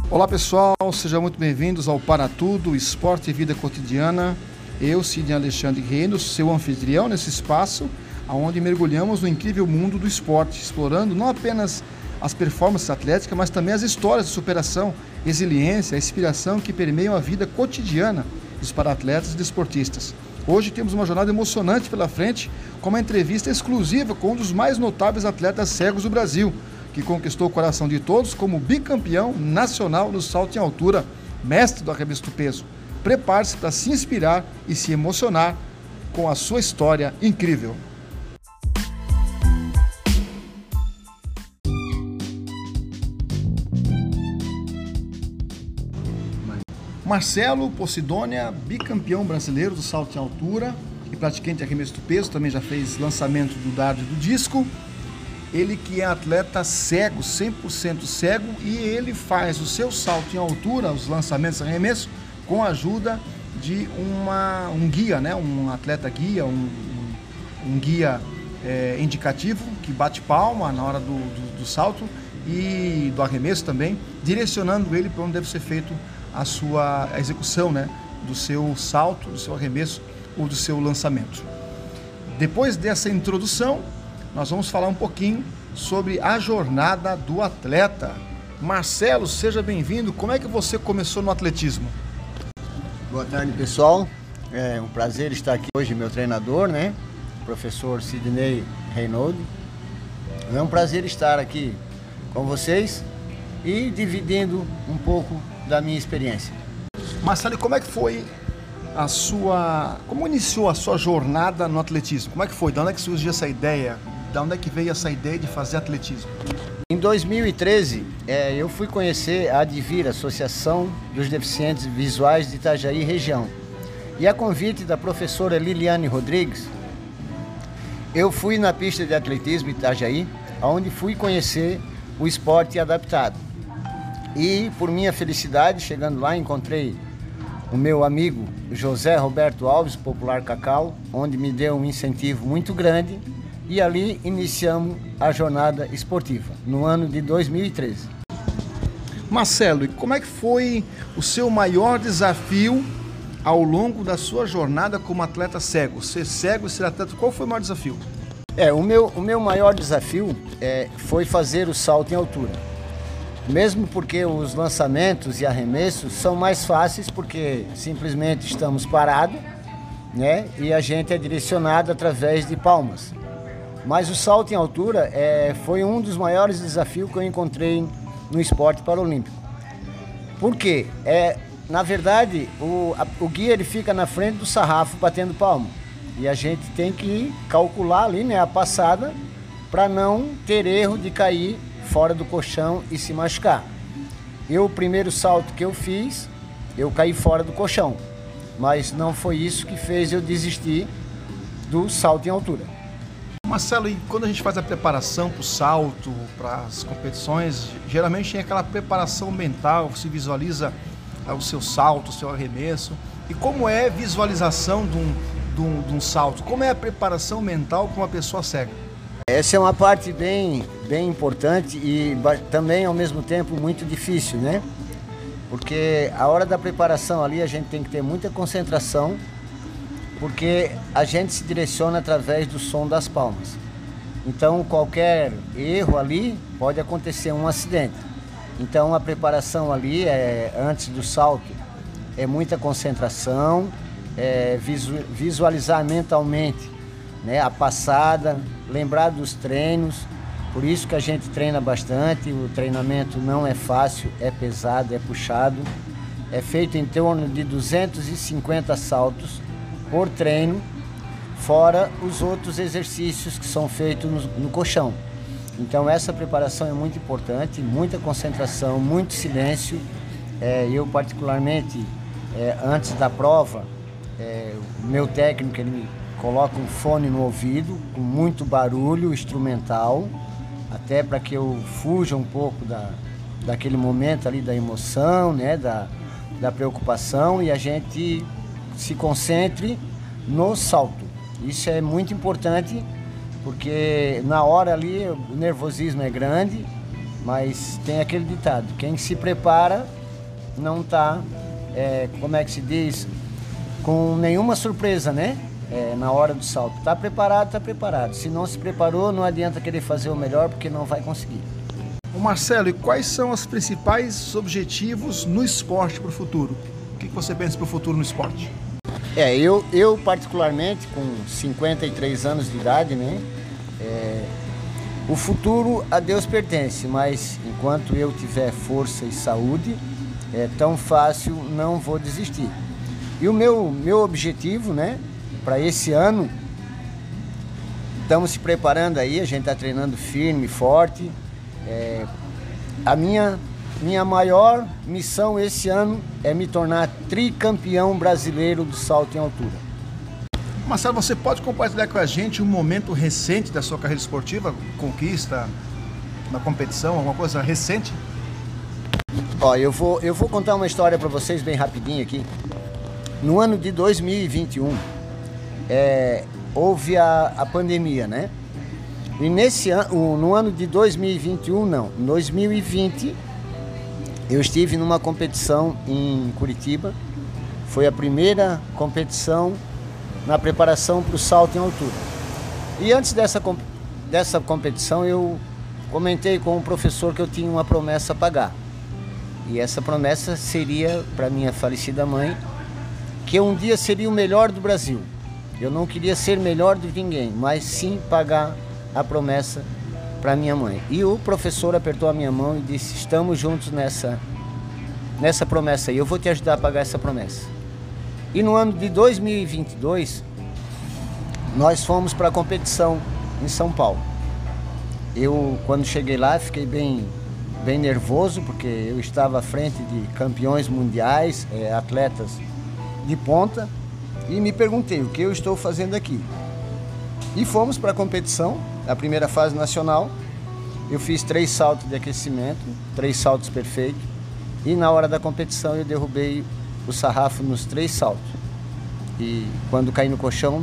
Olá pessoal, sejam muito bem-vindos ao Para Tudo, Esporte e Vida Cotidiana. Eu, Sidney Alexandre Reinos, seu anfitrião nesse espaço, onde mergulhamos no incrível mundo do esporte, explorando não apenas as performances atléticas, mas também as histórias de superação, resiliência, inspiração que permeiam a vida cotidiana dos para-atletas e desportistas. Hoje temos uma jornada emocionante pela frente, com uma entrevista exclusiva com um dos mais notáveis atletas cegos do Brasil, que conquistou o coração de todos como bicampeão nacional no salto em altura, mestre do arremesso do peso. Prepare-se para se inspirar e se emocionar com a sua história incrível. Marcelo Posidônia, bicampeão brasileiro do salto em altura e praticante de arremesso do peso, também já fez lançamento do dardo e do disco. Ele que é atleta cego, 100% cego, e ele faz o seu salto em altura, os lançamentos de arremesso, com a ajuda de um guia, né? Um atleta guia, um guia indicativo que bate palma na hora do salto e do arremesso também, direcionando ele para onde deve ser feito a execução, né, do seu salto, do seu arremesso ou do seu lançamento. Depois dessa introdução, nós vamos falar um pouquinho sobre a jornada do atleta. Marcelo, seja bem-vindo. Como é que você começou no atletismo? Boa tarde, pessoal. É um prazer estar aqui hoje, meu treinador, né, professor Sidney Reinoldi. É um prazer estar aqui com vocês e dividindo um pouco da minha experiência. Marcelo, como é que foi como iniciou a sua jornada no atletismo? Como é que foi? De onde é que surgiu essa ideia? De onde é que veio essa ideia de fazer atletismo? Em 2013, eu fui conhecer a ADVIR, Associação dos Deficientes Visuais de Itajaí região. E a convite da professora Liliane Rodrigues, eu fui na pista de atletismo de Itajaí, onde fui conhecer o esporte adaptado. E, por minha felicidade, chegando lá, encontrei o meu amigo José Roberto Alves, popular Cacau, onde me deu um incentivo muito grande, e ali iniciamos a jornada esportiva, no ano de 2013. Marcelo, e como é que foi o seu maior desafio ao longo da sua jornada como atleta cego? Ser cego e ser atleta, qual foi o maior desafio? O meu maior desafio foi fazer o salto em altura. Mesmo porque os lançamentos e arremessos são mais fáceis, porque simplesmente estamos parados, né? E a gente é direcionado através de palmas. Mas o salto em altura foi um dos maiores desafios que eu encontrei no esporte paralímpico. Por quê? Na verdade, o guia ele fica na frente do sarrafo batendo palma. E a gente tem que calcular ali, né, a passada para não ter erro de cair fora do colchão e se machucar. O primeiro salto que eu fiz, eu caí fora do colchão, mas não foi isso que fez eu desistir do salto em altura. Marcelo, e quando a gente faz a preparação para o salto, para as competições, geralmente tem aquela preparação mental, se visualiza o seu salto, o seu arremesso. E como é a visualização de um salto? Como é a preparação mental para uma pessoa cega? Essa é uma parte bem importante e também, ao mesmo tempo, muito difícil, né? Porque a hora da preparação ali a gente tem que ter muita concentração, porque a gente se direciona através do som das palmas. Então, qualquer erro ali pode acontecer um acidente. Então, a preparação ali, antes do salto, é muita concentração, visualizar mentalmente, né, a passada, lembrar dos treinos. Por isso que a gente treina bastante. O treinamento não é fácil, é pesado, é puxado. É feito em torno de 250 saltos por treino, fora os outros exercícios que são feitos no colchão. Então essa preparação é muito importante, muita concentração, muito silêncio. Eu particularmente, antes da prova, o meu técnico ele coloca um fone no ouvido, com muito barulho instrumental, até para que eu fuja um pouco daquele momento ali da emoção, né, da preocupação, e a gente se concentre no salto. Isso é muito importante, porque na hora ali o nervosismo é grande, mas tem aquele ditado: quem se prepara não está, como é que se diz, com nenhuma surpresa, né? Na hora do salto. Está preparado, está preparado. Se não se preparou, não adianta querer fazer o melhor, porque não vai conseguir. Ô Marcelo, e quais são os principais objetivos no esporte para o futuro? O que você pensa para o futuro no esporte? Eu particularmente, com 53 anos de idade, né? O futuro a Deus pertence, mas enquanto eu tiver força e saúde, tão fácil não vou desistir. E o meu objetivo, né? Para esse ano, estamos se preparando aí, a gente está treinando firme, forte. A minha maior missão esse ano é me tornar tricampeão brasileiro do salto em altura. Marcelo, você pode compartilhar com a gente um momento recente da sua carreira esportiva, conquista na competição, alguma coisa recente? Eu vou contar uma história para vocês bem rapidinho aqui. No ano de 2021, houve a pandemia, né? E no ano de 2021, não, em 2020, eu estive numa competição em Curitiba. Foi a primeira competição na preparação para o salto em altura. E antes dessa competição, eu comentei com o professor que eu tinha uma promessa a pagar. E essa promessa seria para minha falecida mãe, que um dia seria o melhor do Brasil. Eu não queria ser melhor do que ninguém, mas sim pagar a promessa para minha mãe. E o professor apertou a minha mão e disse: estamos juntos nessa promessa aí, eu vou te ajudar a pagar essa promessa. E no ano de 2022, nós fomos para a competição em São Paulo. Eu, quando cheguei lá, fiquei bem nervoso, porque eu estava à frente de campeões mundiais, atletas de ponta, e me perguntei o que eu estou fazendo aqui. E fomos para a competição, a primeira fase nacional. Eu fiz 3 saltos de aquecimento, 3 saltos perfeitos, e na hora da competição eu derrubei o sarrafo nos 3 saltos. E quando caí no colchão,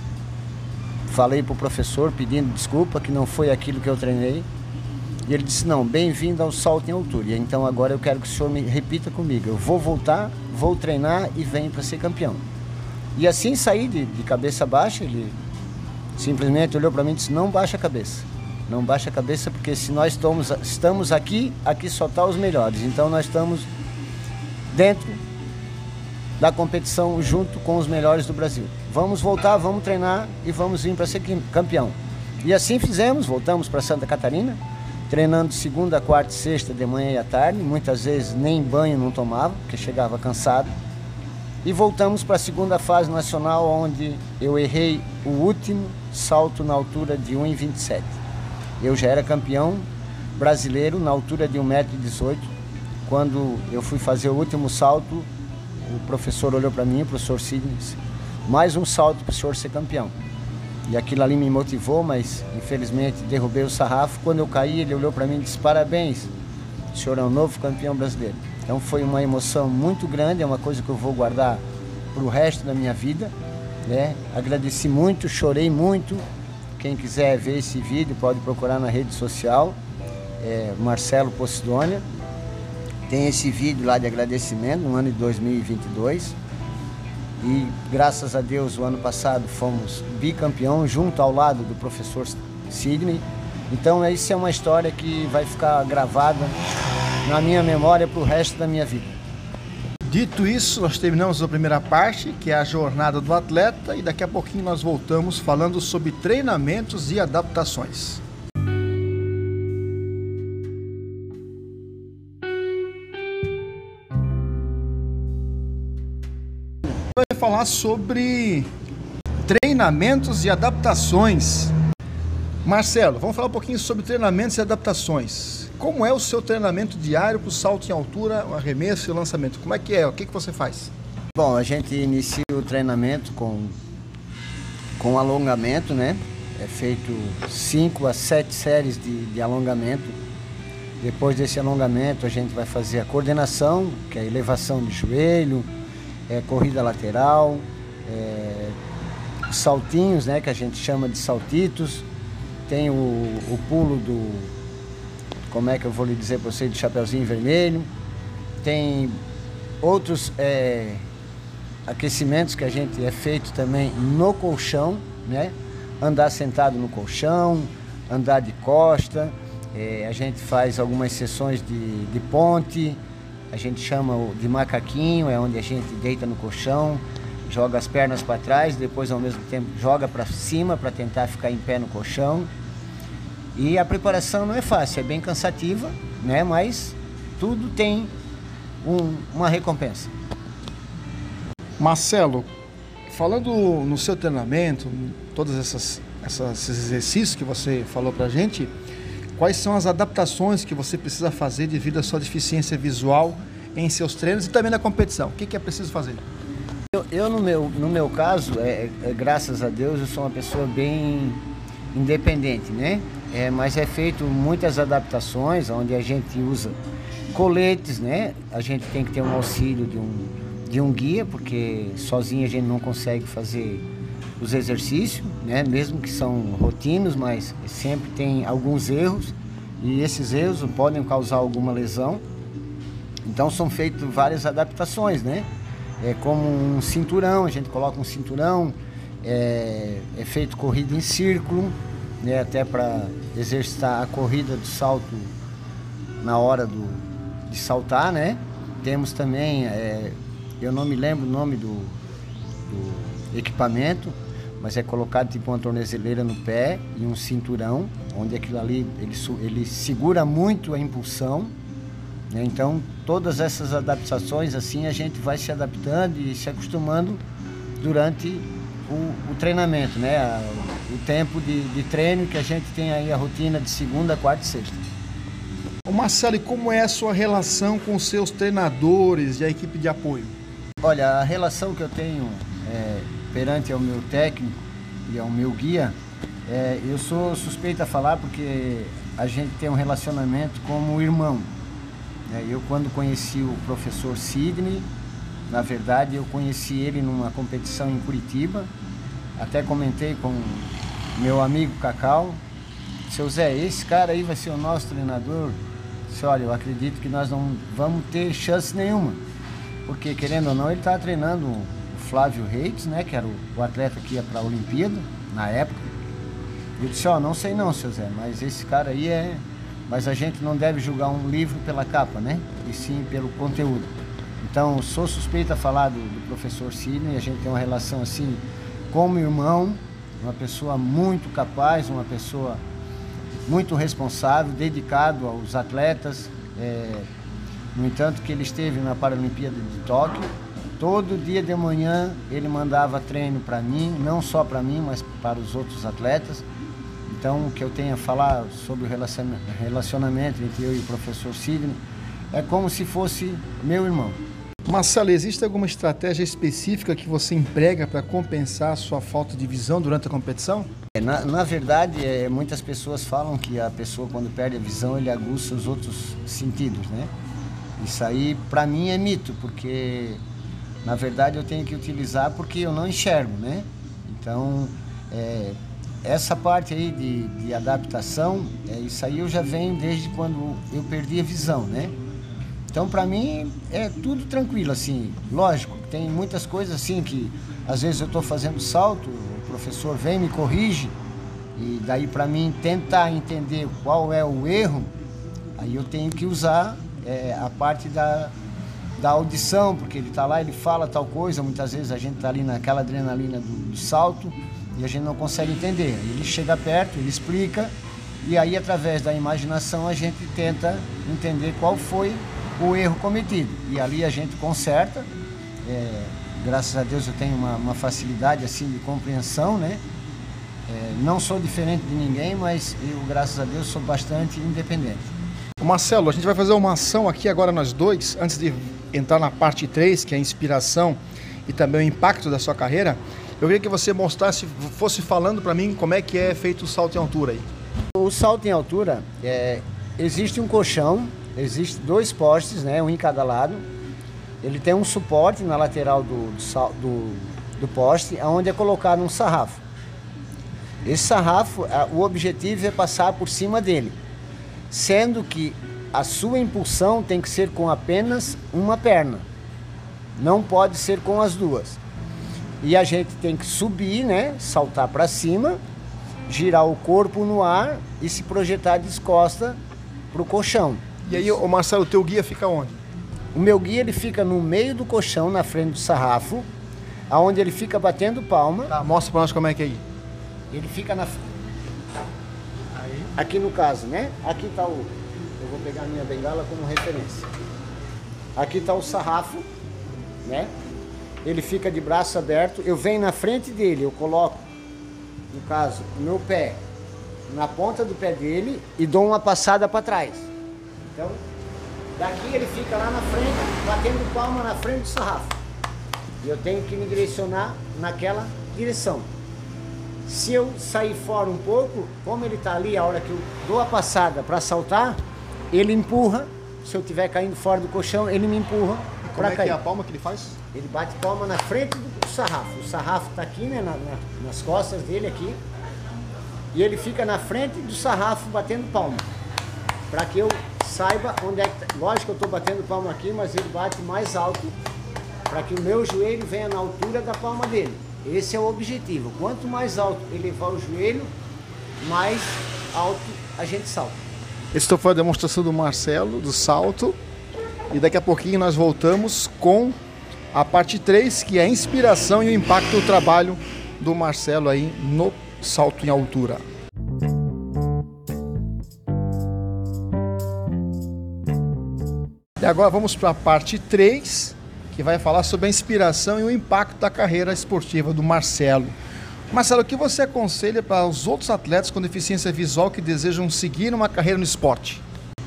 falei para o professor pedindo desculpa, que não foi aquilo que eu treinei. E ele disse: não, bem-vindo ao salto em altura. E então agora eu quero que o senhor me repita comigo. Eu vou voltar, vou treinar e venho para ser campeão. E assim saí de cabeça baixa. Ele simplesmente olhou para mim e disse: não baixa a cabeça. Não baixa a cabeça, porque se nós estamos aqui só estão os melhores. Então nós estamos dentro da competição junto com os melhores do Brasil. Vamos voltar, vamos treinar e vamos vir para ser campeão. E assim fizemos, voltamos para Santa Catarina, treinando segunda, quarta e sexta, de manhã e à tarde. Muitas vezes nem banho não tomava, porque chegava cansado. E voltamos para a segunda fase nacional, onde eu errei o último salto na altura de 1,27. Eu já era campeão brasileiro na altura de 1,18 m. Quando eu fui fazer o último salto, o professor olhou para mim, o professor Sidney, disse: mais um salto para o senhor ser campeão. E aquilo ali me motivou, mas infelizmente derrubei o sarrafo. Quando eu caí, ele olhou para mim e disse: parabéns, o senhor é um novo campeão brasileiro. Então foi uma emoção muito grande, é uma coisa que eu vou guardar para o resto da minha vida, né? Agradeci muito, chorei muito. Quem quiser ver esse vídeo pode procurar na rede social, Marcelo Posidônia. Tem esse vídeo lá de agradecimento no ano de 2022. E graças a Deus, o ano passado fomos bicampeão junto ao lado do professor Sidney. Então isso é uma história que vai ficar gravada na minha memória para o resto da minha vida. Dito isso, nós terminamos a primeira parte, que é a jornada do atleta, e daqui a pouquinho nós voltamos falando sobre treinamentos e adaptações. Vai falar sobre treinamentos e adaptações. Marcelo, vamos falar um pouquinho sobre treinamentos e adaptações. Como é o seu treinamento diário para o salto em altura, o arremesso e o lançamento? Como é que é? O que você faz? Bom, a gente inicia o treinamento com alongamento, né? É feito 5 a 7 séries de alongamento. Depois desse alongamento, a gente vai fazer a coordenação, que é a elevação de joelho, corrida lateral, os saltinhos, né? Que a gente chama de saltitos. Tem o pulo como é que eu vou lhe dizer para você, de chapeuzinho vermelho. Tem outros aquecimentos que a gente feito também no colchão, né? Andar sentado no colchão, andar de costa, a gente faz algumas sessões de ponte, a gente chama de macaquinho, é onde a gente deita no colchão, joga as pernas para trás, depois ao mesmo tempo joga para cima para tentar ficar em pé no colchão. E a preparação não é fácil, é bem cansativa, né? Mas tudo tem uma recompensa. Marcelo, falando no seu treinamento, todos esses exercícios que você falou pra gente, quais são as adaptações que você precisa fazer devido à sua deficiência visual em seus treinos e também na competição? O que é preciso fazer? Eu no meu caso, graças a Deus, eu sou uma pessoa bem independente, né? Mas é feito muitas adaptações, onde a gente usa coletes, né? A gente tem que ter um auxílio de um guia, porque sozinho a gente não consegue fazer os exercícios, né? Mesmo que são rotinos, mas sempre tem alguns erros, e esses erros podem causar alguma lesão. Então são feitas várias adaptações, né? Como um cinturão, a gente coloca um cinturão, é feito corrida em círculo, né? Até para exercitar a corrida do salto na hora de saltar, né? Temos também, eu não me lembro o nome do equipamento, mas é colocado tipo uma tornozeleira no pé e um cinturão, onde aquilo ali ele segura muito a impulsão, né? Então todas essas adaptações assim a gente vai se adaptando e se acostumando durante o treinamento, né? O tempo de treino que a gente tem aí, a rotina de segunda, quarta e sexta. Marcelo, e como é a sua relação com os seus treinadores e a equipe de apoio? Olha, a relação que eu tenho perante ao meu técnico e ao meu guia, eu sou suspeito a falar porque a gente tem um relacionamento como irmão. Eu, quando conheci o professor Sidney, na verdade eu conheci ele numa competição em Curitiba, até comentei com meu amigo Cacau, seu Zé, esse cara aí vai ser o nosso treinador. Disse, olha, eu acredito que nós não vamos ter chance nenhuma, porque querendo ou não ele estava treinando o Flávio Reis, né, que era o atleta que ia para a Olimpíada na época. Eu disse, ó, não sei não, seu Zé, mas esse cara aí mas a gente não deve julgar um livro pela capa, né, e sim pelo conteúdo. Então sou suspeito a falar do professor Sidney, a gente tem uma relação assim como irmão, uma pessoa muito capaz, uma pessoa muito responsável, dedicado aos atletas. No entanto, que ele esteve na Paralimpíada de Tóquio, todo dia de manhã ele mandava treino para mim, não só para mim, mas para os outros atletas. Então, o que eu tenho a falar sobre o relacionamento entre eu e o professor Sidney é como se fosse meu irmão. Marcelo, existe alguma estratégia específica que você emprega para compensar a sua falta de visão durante a competição? Na verdade, muitas pessoas falam que a pessoa, quando perde a visão, ele aguça os outros sentidos, né? Isso aí, para mim, é mito, porque, na verdade, eu tenho que utilizar porque eu não enxergo, né? Então, essa parte aí de adaptação, isso aí eu já venho desde quando eu perdi a visão, né? Então, para mim, é tudo tranquilo, assim. Lógico, tem muitas coisas assim que, às vezes, eu estou fazendo salto, o professor vem, me corrige, e daí, para mim, tentar entender qual é o erro, aí eu tenho que usar a parte da audição, porque ele está lá, ele fala tal coisa, muitas vezes a gente está ali naquela adrenalina do salto e a gente não consegue entender. Ele chega perto, ele explica, e aí, através da imaginação, a gente tenta entender qual foi o erro cometido, e ali a gente conserta. Graças a Deus eu tenho uma facilidade assim de compreensão, né? Não sou diferente de ninguém, mas eu, graças a Deus, sou bastante independente. Marcelo, a gente vai fazer uma ação aqui agora nós dois, antes de entrar na parte 3, que é a inspiração e também o impacto da sua carreira. Eu queria que você mostrasse, fosse falando para mim como é que é feito o salto em altura aí. O salto em altura, existe um colchão, existe 2 postes, né, um em cada lado. Ele tem um suporte na lateral do poste, onde é colocado um sarrafo. Esse sarrafo, o objetivo é passar por cima dele, sendo que a sua impulsão tem que ser com apenas uma perna. Não pode ser com as duas. E a gente tem que subir, né? Saltar para cima, girar o corpo no ar e se projetar de costa para o colchão. E aí, o Marcelo, o teu guia fica onde? O meu guia, ele fica no meio do colchão, na frente do sarrafo, aonde ele fica batendo palma. Tá, mostra para nós como é que é aí. Ele fica na... Aqui no caso, né? Aqui tá o... Eu vou pegar a minha bengala como referência. Aqui tá o sarrafo, né? Ele fica de braço aberto. Eu venho na frente dele, eu coloco, no caso, o meu pé na ponta do pé dele e dou uma passada para trás. Então, daqui ele fica lá na frente, batendo palma na frente do sarrafo. E eu tenho que me direcionar naquela direção. Se eu sair fora um pouco, como ele está ali, a hora que eu dou a passada para saltar, ele empurra. Se eu estiver caindo fora do colchão, ele me empurra para cair. Como é que é a palma que ele faz? Ele bate palma na frente do sarrafo. O sarrafo está aqui, né, nas costas dele aqui. E ele fica na frente do sarrafo batendo palma. Para que eu saiba onde é que... Lógico que eu estou batendo palma aqui, mas ele bate mais alto. Para que o meu joelho venha na altura da palma dele. Esse é o objetivo. Quanto mais alto elevar o joelho, mais alto a gente salta. Essa foi a demonstração do Marcelo, do salto. E daqui a pouquinho nós voltamos com a parte 3, que é a inspiração e o impacto do trabalho do Marcelo aí no salto em altura. E agora vamos para a parte 3, que vai falar sobre a inspiração e o impacto da carreira esportiva do Marcelo. Marcelo, o que você aconselha para os outros atletas com deficiência visual que desejam seguir uma carreira no esporte?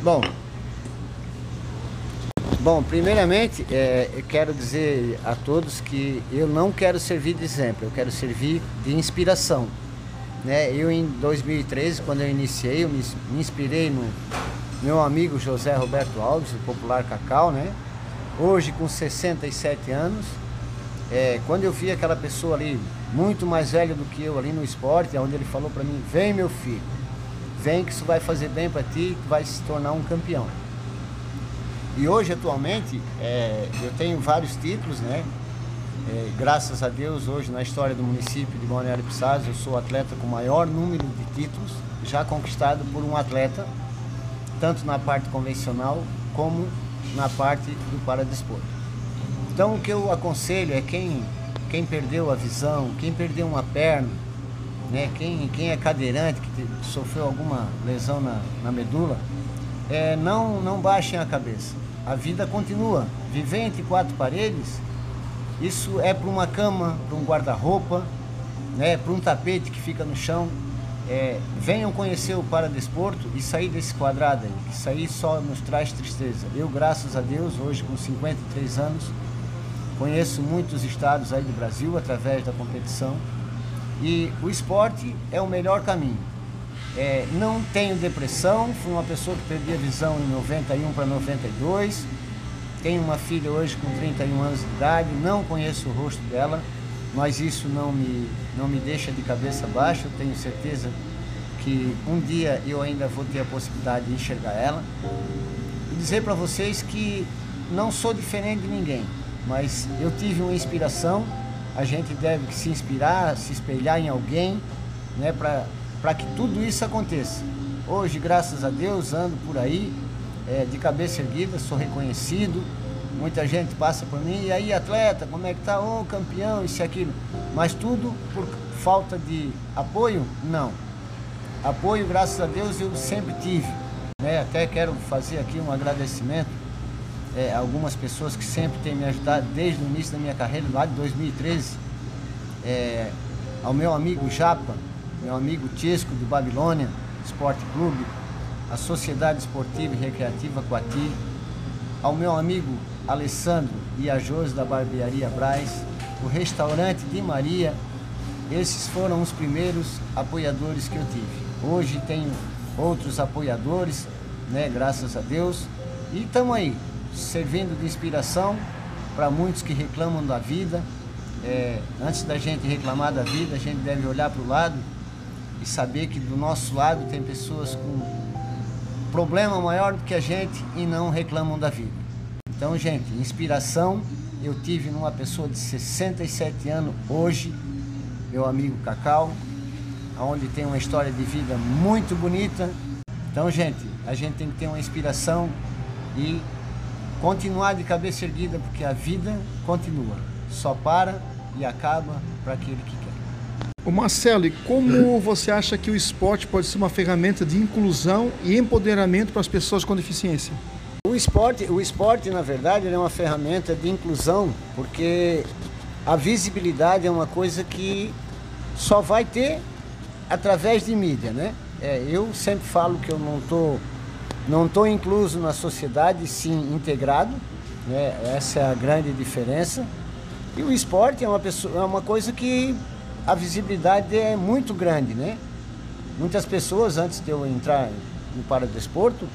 Bom, primeiramente, eu quero dizer a todos que eu não quero servir de exemplo, eu quero servir de inspiração. Né? Eu, em 2013, quando eu iniciei, eu me inspirei no meu amigo José Roberto Alves, o popular Cacau, né? Hoje, com 67 anos, quando eu vi aquela pessoa ali, muito mais velha do que eu ali no esporte, onde ele falou para mim: vem, meu filho, vem que isso vai fazer bem para ti, tu vai se tornar um campeão. E hoje, atualmente, eu tenho vários títulos, né? Graças a Deus, hoje na história do município de Balneário Piçazes, eu sou o atleta com o maior número de títulos já conquistado por um atleta, tanto na parte convencional como na parte do paradesporto. Então, o que eu aconselho é quem perdeu a visão, quem perdeu uma perna, né? Quem é cadeirante, que sofreu alguma lesão na medula, não baixem a cabeça. A vida continua. Viver entre quatro paredes, isso é para uma cama, para um guarda-roupa, né, para um tapete que fica no chão. Venham conhecer o paradesporto e sair desse quadrado aí, que sair só nos traz tristeza. Eu, graças a Deus, hoje com 53 anos, conheço muitos estados aí do Brasil através da competição, e o esporte é o melhor caminho. Não tenho depressão, fui uma pessoa que perdi a visão em 91 para 92, tenho uma filha hoje com 31 anos de idade, não conheço o rosto dela, mas isso não me deixa de cabeça baixa. Eu tenho certeza que um dia eu ainda vou ter a possibilidade de enxergar ela. E dizer para vocês que não sou diferente de ninguém, mas eu tive uma inspiração. A gente deve se inspirar, se espelhar em alguém, né, para que tudo isso aconteça. Hoje, graças a Deus, ando por aí de cabeça erguida, sou reconhecido. Muita gente passa por mim: e aí, atleta, como é que tá? Ô, campeão, isso e aquilo. Mas tudo por falta de apoio? Não. Apoio, graças a Deus, eu sempre tive. Né? Até quero fazer aqui um agradecimento a algumas pessoas que sempre têm me ajudado desde o início da minha carreira, lá de 2013. Ao meu amigo Japa, meu amigo Chesco, do Babilônia Esporte Clube, a Sociedade Esportiva e Recreativa Coati, ao meu amigo Alessandro e a Josi da Barbearia Braz, o restaurante de Maria. Esses foram os primeiros apoiadores que eu tive. Hoje tenho outros apoiadores, né, graças a Deus, e estamos aí, servindo de inspiração para muitos que reclamam da vida. Antes da gente reclamar da vida, a gente deve olhar para o lado e saber que do nosso lado tem pessoas com problema maior do que a gente e não reclamam da vida. Então, gente, inspiração eu tive numa pessoa de 67 anos hoje, meu amigo Cacau, onde tem uma história de vida muito bonita. Então, gente, a gente tem que ter uma inspiração e continuar de cabeça erguida, porque a vida continua, só para e acaba para aquele que quer. Ô Marcelo, e como você acha que o esporte pode ser uma ferramenta de inclusão e empoderamento para as pessoas com deficiência? O esporte, na verdade, ele é uma ferramenta de inclusão, porque a visibilidade é uma coisa que só vai ter através de mídia, né? Eu sempre falo que eu não tô incluso na sociedade, sim integrado, né? Essa é a grande diferença. E o esporte é uma coisa que a visibilidade é muito grande, né? Muitas pessoas, antes de eu entrar no paradesporto,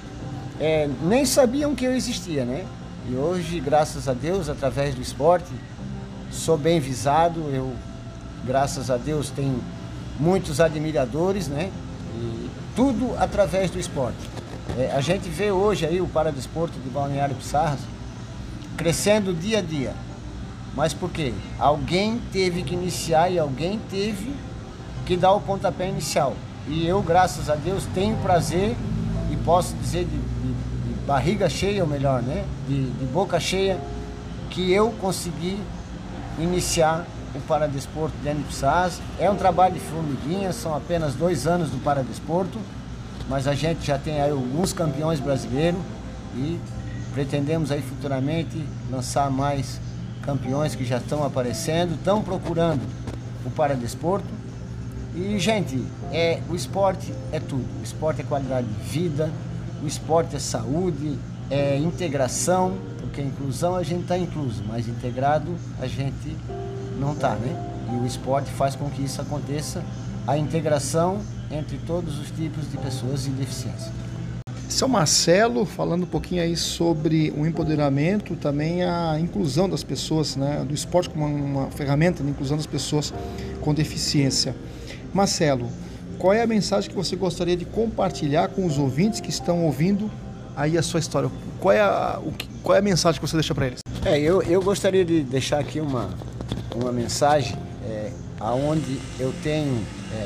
nem sabiam que eu existia, né? E hoje, graças a Deus, através do esporte, sou bem visado. Eu, graças a Deus, tenho muitos admiradores, né? E tudo através do esporte. A gente vê hoje aí o paradesporto de Balneário Pissarras crescendo dia a dia. Mas por quê? Alguém teve que iniciar e alguém teve que dar o pontapé inicial. E eu, graças a Deus, tenho prazer e posso dizer de barriga cheia, ou melhor, né? De boca cheia, que eu consegui iniciar o paradesporto de Pissarras. É um trabalho de formiguinha, são apenas 2 anos do paradesporto, mas a gente já tem aí alguns campeões brasileiros e pretendemos aí futuramente lançar mais campeões que já estão aparecendo, estão procurando o paradesporto. E, gente, o esporte é tudo. O esporte é qualidade de vida, o esporte é saúde, é integração, porque inclusão a gente está incluso, mas integrado a gente não está, né? E o esporte faz com que isso aconteça, a integração entre todos os tipos de pessoas em deficiência. Seu Marcelo, falando um pouquinho aí sobre o empoderamento, também a inclusão das pessoas, né, do esporte como uma ferramenta de inclusão das pessoas com deficiência. Marcelo, qual é a mensagem que você gostaria de compartilhar com os ouvintes que estão ouvindo aí a sua história? Qual é a mensagem que você deixa para eles? Eu gostaria de deixar aqui uma mensagem aonde eu tenho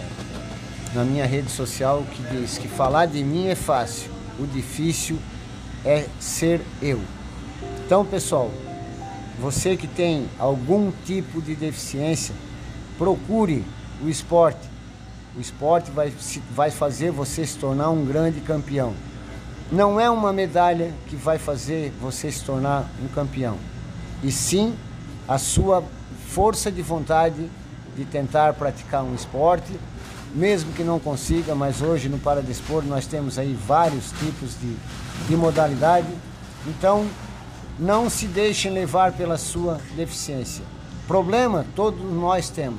na minha rede social que diz que falar de mim é fácil. O difícil é ser eu. Então, pessoal, você que tem algum tipo de deficiência, procure o esporte. O esporte vai fazer você se tornar um grande campeão. Não é uma medalha que vai fazer você se tornar um campeão, e sim a sua força de vontade de tentar praticar um esporte, mesmo que não consiga, mas hoje no paradesporto nós temos aí vários tipos de modalidade. Então, não se deixem levar pela sua deficiência. Problema todos nós temos.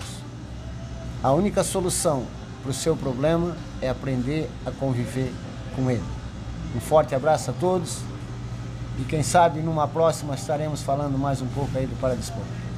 A única solução para o seu problema é aprender a conviver com ele. Um forte abraço a todos e quem sabe numa próxima estaremos falando mais um pouco aí do paradesporto.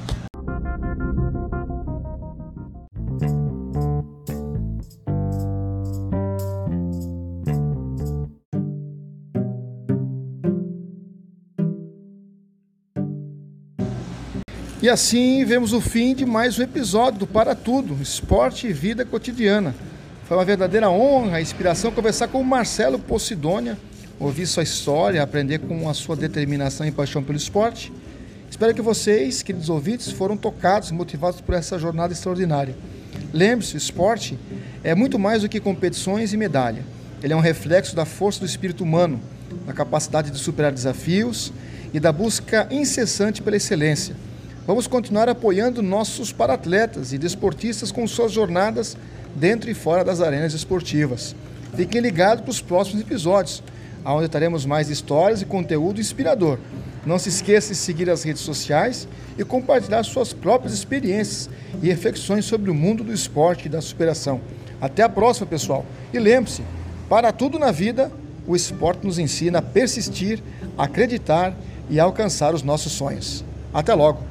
E assim vemos o fim de mais um episódio do Para Tudo, Esporte e Vida Cotidiana. Foi uma verdadeira honra e inspiração conversar com o Marcelo Possidônia, ouvir sua história, aprender com a sua determinação e paixão pelo esporte. Espero que vocês, queridos ouvintes, foram tocados e motivados por essa jornada extraordinária. Lembre-se, o esporte é muito mais do que competições e medalha. Ele é um reflexo da força do espírito humano, da capacidade de superar desafios e da busca incessante pela excelência. Vamos continuar apoiando nossos paratletas e desportistas com suas jornadas dentro e fora das arenas esportivas. Fiquem ligados para os próximos episódios, onde teremos mais histórias e conteúdo inspirador. Não se esqueça de seguir as redes sociais e compartilhar suas próprias experiências e reflexões sobre o mundo do esporte e da superação. Até a próxima, pessoal. E lembre-se, para tudo na vida, o esporte nos ensina a persistir, acreditar e alcançar os nossos sonhos. Até logo!